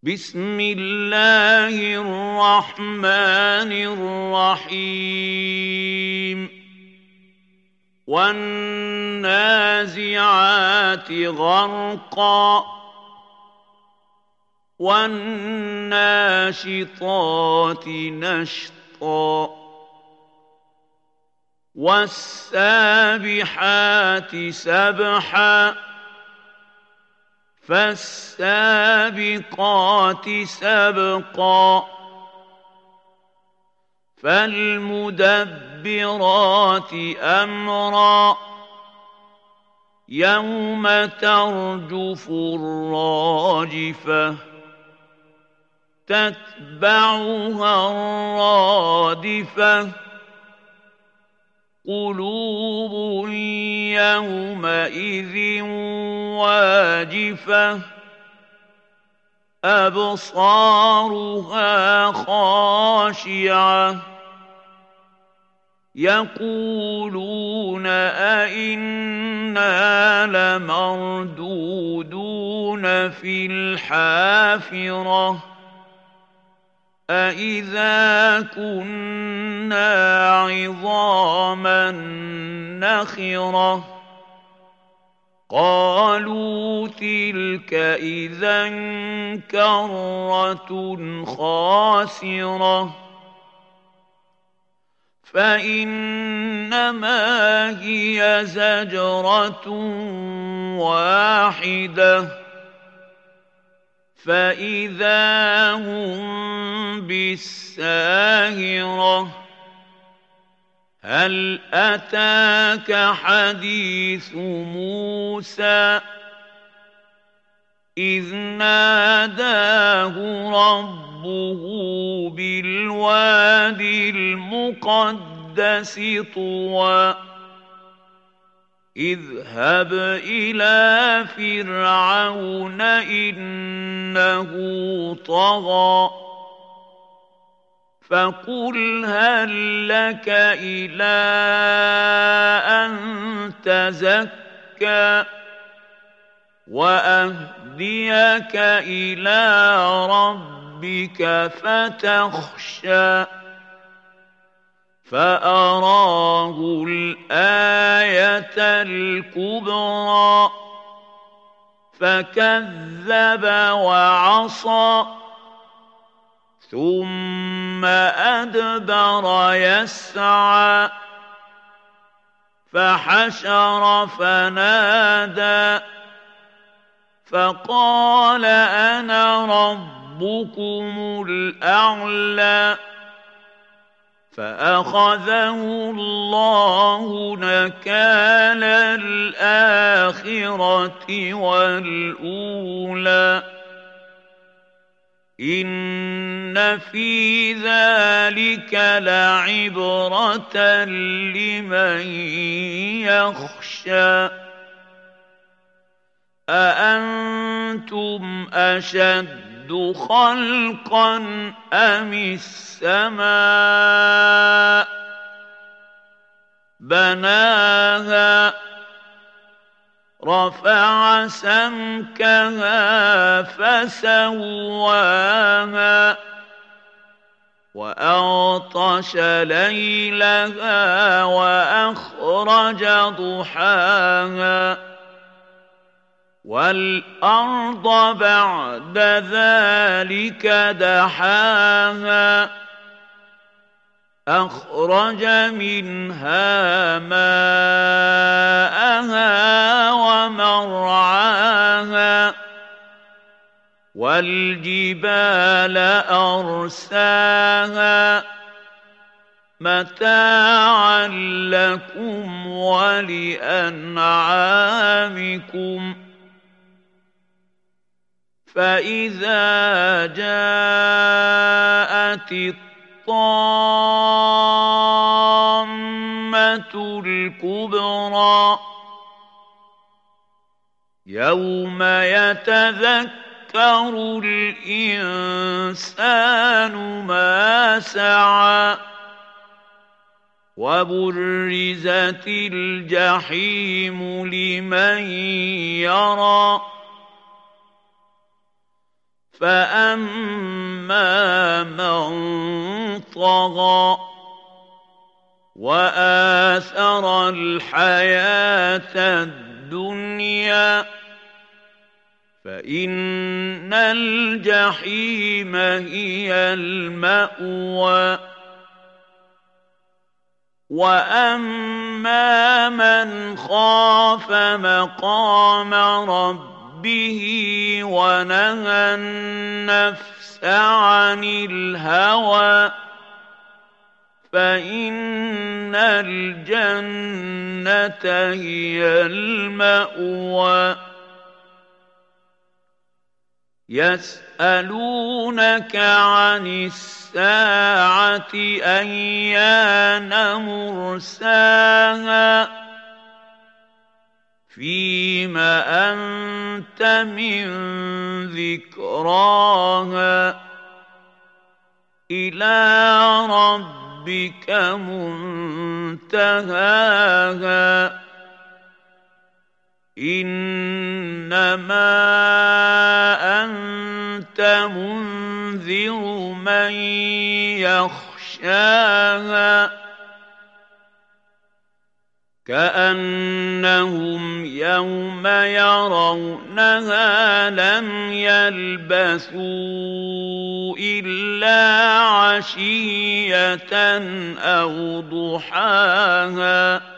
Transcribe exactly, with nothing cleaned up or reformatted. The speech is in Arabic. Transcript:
بسم الله الرحمن الرحيم والنازعات غرقا والناشطات نشطا والسابحات سبحا فالسابقات سبقا فالمدبرات أمرا يوم ترجف الراجفة تتبعها الرادفة قلوب يومئذ واجفة أبصارها خاشعة يقولون أئنا لمردودون في الحافرة أإذا كنا عظاما نخرة قالوا تلك إذا كرة خاسرة فإنما هي زجرة واحدة فإذا هم بالساهرة هل أتاك حديث موسى إذ ناداه ربه بالوادي المقدس طوى اذهب إلى فرعون إنه طغى فقل هل لك إلى أن تزكى وأهديك إلى ربك فتخشى فأراه الآية الكبرى فكذب وعصى ثم أدبر يسعى فحشر فنادى فقال أنا ربكم الأعلى فأخذه الله نكال الآخرة والأولى إن في ذلك لعبرة لمن يخشى أأنتم أشد خلقا أم السماء بناها رفع سمكها فسواها وأغطش ليلها وأخرج ضحاها والأرض بعد ذلك دحاها أخرج منها ماءها ومرعاها والجبال أرساها متاعا لكم ولأنعامكم فإذا جاءت الطامة الكبرى يوم يتذكر الإنسان ما سعى وبرزت الجحيم لمن يرى فأما من طغى وآثر الحياة الدنيا فإن الجحيم هي المأوى وأما من خاف مقام ربه ونهى النفس عن الهوى فإن الجنة هي المأوى يسألونك عن الساعة أيان مرساها فيم أنت من ذكراها إلى ربك منتهاها إنما أنت منذر من يخشاها كأنهم يوم يرونها لم يلبثوا إلا عشية أو ضحاها